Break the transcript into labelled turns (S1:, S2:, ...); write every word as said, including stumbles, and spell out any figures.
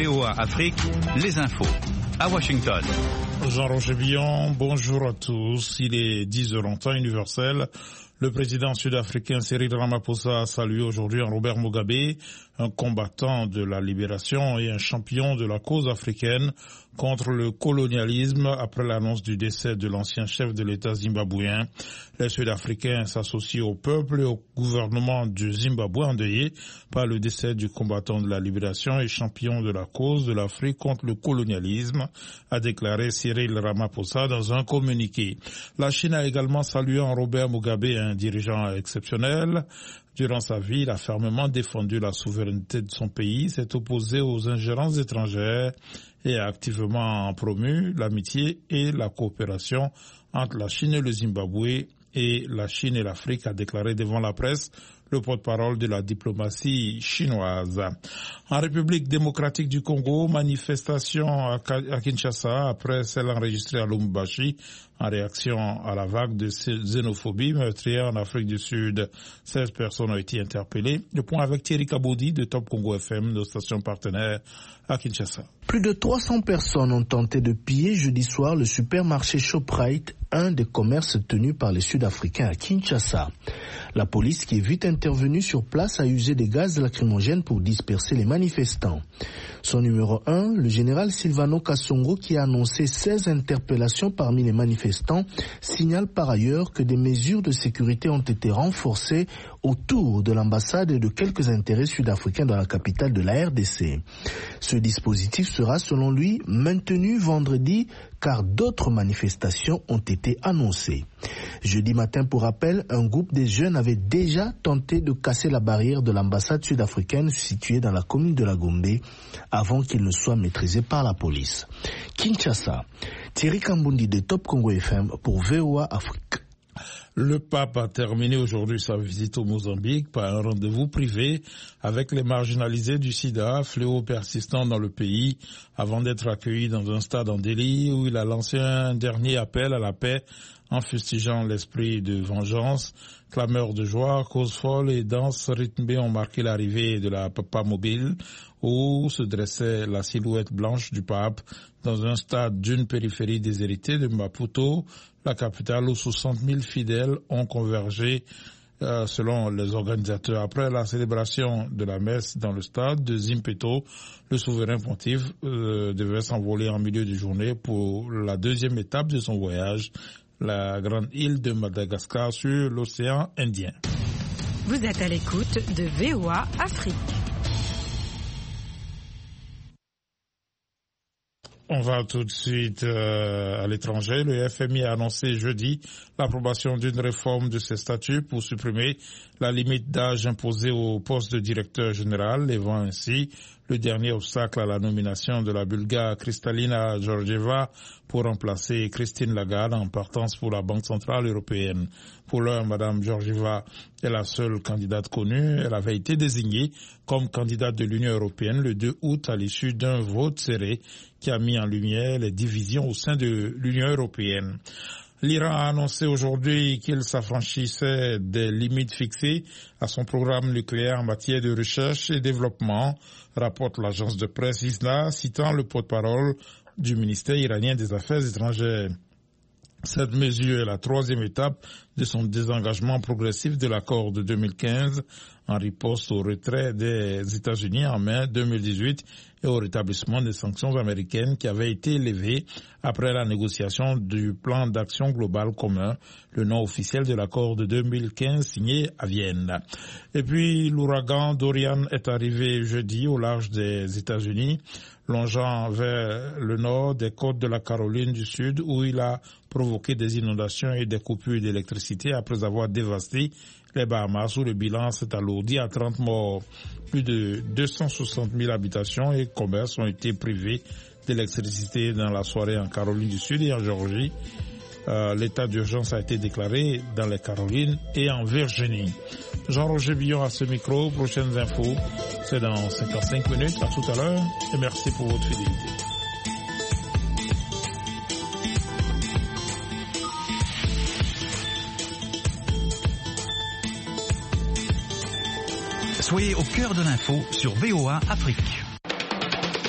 S1: V O A Afrique, les infos. À Washington.
S2: Jean-Roger Billon, bonjour à tous. Il est dix heures en temps universel. Le président sud-africain Cyril Ramaphosa a salué aujourd'hui Robert Mugabe, un combattant de la libération et un champion de la cause africaine contre le colonialisme après l'annonce du décès de l'ancien chef de l'État zimbabwéen. Les Sud-Africains s'associent au peuple et au gouvernement du Zimbabwe endeuillé par le décès du combattant de la libération et champion de la cause de l'Afrique contre le colonialisme, a déclaré Cyril Ramaphosa dans un communiqué. La Chine a également salué Robert Mugabe, un dirigeant exceptionnel. Durant sa vie, il a fermement défendu la souveraineté de son pays, s'est opposé aux ingérences étrangères et a activement promu l'amitié et la coopération entre la Chine et le Zimbabwe et la Chine et l'Afrique, a déclaré devant la presse le porte-parole de la diplomatie chinoise. En République démocratique du Congo, manifestation à Kinshasa après celle enregistrée à Lubumbashi en réaction à la vague de xénophobie meurtrière en Afrique du Sud. seize personnes ont été interpellées. Le point avec Thierry Kaboudi de Top Congo F M, nos stations partenaires à Kinshasa.
S3: Plus de trois cents personnes ont tenté de piller jeudi soir le supermarché Shoprite, un des commerces tenus par les Sud-Africains à Kinshasa. La police, qui est vite intervenue sur place, a usé des gaz lacrymogènes pour disperser les manifestants. Son numéro un, le général Silvano Kasongo, qui a annoncé seize interpellations parmi les manifestants, signale par ailleurs que des mesures de sécurité ont été renforcées autour de l'ambassade et de quelques intérêts sud-africains dans la capitale de la R D C. Ce dispositif sera, selon lui, maintenu vendredi, car d'autres manifestations ont été annoncées. Jeudi matin, pour rappel, un groupe de jeunes avait déjà tenté de casser la barrière de l'ambassade sud-africaine située dans la commune de la Gombe avant qu'il ne soit maîtrisé par la police. Kinshasa, Thierry Kambundi de Top Congo F M pour V O A Afrique.
S2: Le pape a terminé aujourd'hui sa visite au Mozambique par un rendez-vous privé avec les marginalisés du sida, fléau persistant dans le pays, avant d'être accueilli dans un stade en Delhi où il a lancé un dernier appel à la paix en fustigeant l'esprit de vengeance. Clameurs de joie, causes folles et danses rythmées ont marqué l'arrivée de la Papa Mobile où se dressait la silhouette blanche du pape dans un stade d'une périphérie déshéritée de Maputo, la capitale où soixante mille fidèles ont convergé euh, selon les organisateurs. Après la célébration de la messe dans le stade de Zimpeto, le souverain pontife euh, devait s'envoler en milieu de journée pour la deuxième étape de son voyage, la grande île de Madagascar sur l'océan Indien.
S4: Vous êtes à l'écoute de V O A Afrique.
S2: On va tout de suite euh, à l'étranger. Le F M I a annoncé jeudi l'approbation d'une réforme de ses statuts pour supprimer la limite d'âge imposée au poste de directeur général, levant ainsi le dernier obstacle à la nomination de la Bulgare Kristalina Georgieva pour remplacer Christine Lagarde en partance pour la Banque centrale européenne. Pour l'heure, Madame Georgieva est la seule candidate connue. Elle avait été désignée comme candidate de l'Union européenne le deux août à l'issue d'un vote serré qui a mis en lumière les divisions au sein de l'Union européenne. L'Iran a annoncé aujourd'hui qu'il s'affranchissait des limites fixées à son programme nucléaire en matière de recherche et développement, rapporte l'agence de presse ISNA, citant le porte-parole du ministère iranien des Affaires étrangères. Cette mesure est la troisième étape de son désengagement progressif de l'accord de deux mille quinze en riposte au retrait des États-Unis en mai deux mille dix-huit et au rétablissement des sanctions américaines qui avaient été levées après la négociation du plan d'action global commun, le nom officiel de l'accord de deux mille quinze signé à Vienne. Et puis l'ouragan Dorian est arrivé jeudi au large des États-Unis, longeant vers le nord des côtes de la Caroline du Sud où il a provoqué des inondations et des coupures d'électricité après avoir dévasté les Bahamas où le bilan s'est alourdi à trente morts. Plus de deux cent soixante mille habitations et commerces ont été privés d'électricité dans la soirée en Caroline du Sud et en Géorgie. Euh, l'état d'urgence a été déclaré dans les Carolines et en Virginie. Jean-Roger Billon à ce micro. Prochaines infos, c'est dans cinquante-cinq minutes. À tout à l'heure et merci pour votre fidélité.
S1: Soyez au cœur de l'info sur V O A Afrique.